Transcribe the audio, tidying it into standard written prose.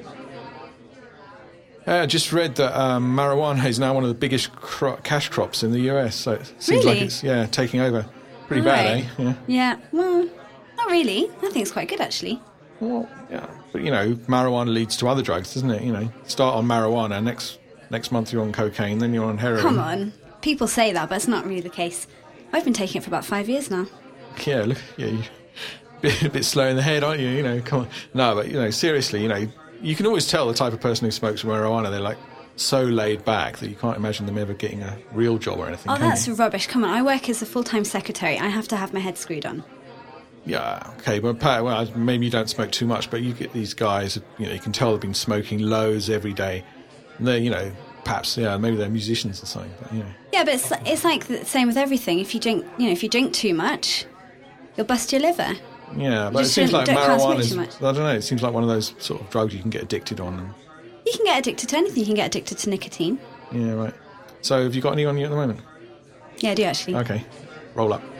I just read that marijuana is now one of the biggest cash crops in the US. So it seems like it's taking over. Pretty bad, eh? Yeah. Well, not really. I think it's quite good, actually. Well, yeah. But, marijuana leads to other drugs, doesn't it? Start on marijuana, next month you're on cocaine, then you're on heroin. Come on. People say that, but it's not really the case. I've been taking it for about 5 years now. Yeah, look, you're a bit slow in the head, aren't you? Come on. No, but, seriously, you can always tell the type of person who smokes marijuana. They're like so laid back that you can't imagine them ever getting a real job or anything. Oh, that's rubbish. Come on, I work as a full-time secretary. I have to have my head screwed on. Yeah, okay, but maybe you don't smoke too much, but you get these guys, you can tell they've been smoking loads every day. And they're, perhaps, maybe they're musicians or something. But, Yeah, but it's like the same with everything. If you drink too much, you'll bust your liver. Yeah, but it seems like marijuana is, I don't know, it seems like one of those sort of drugs you can get addicted on. You can get addicted to anything. You can get addicted to nicotine. Yeah, right. So have you got any on you at the moment? Yeah, I do actually. Okay, roll up.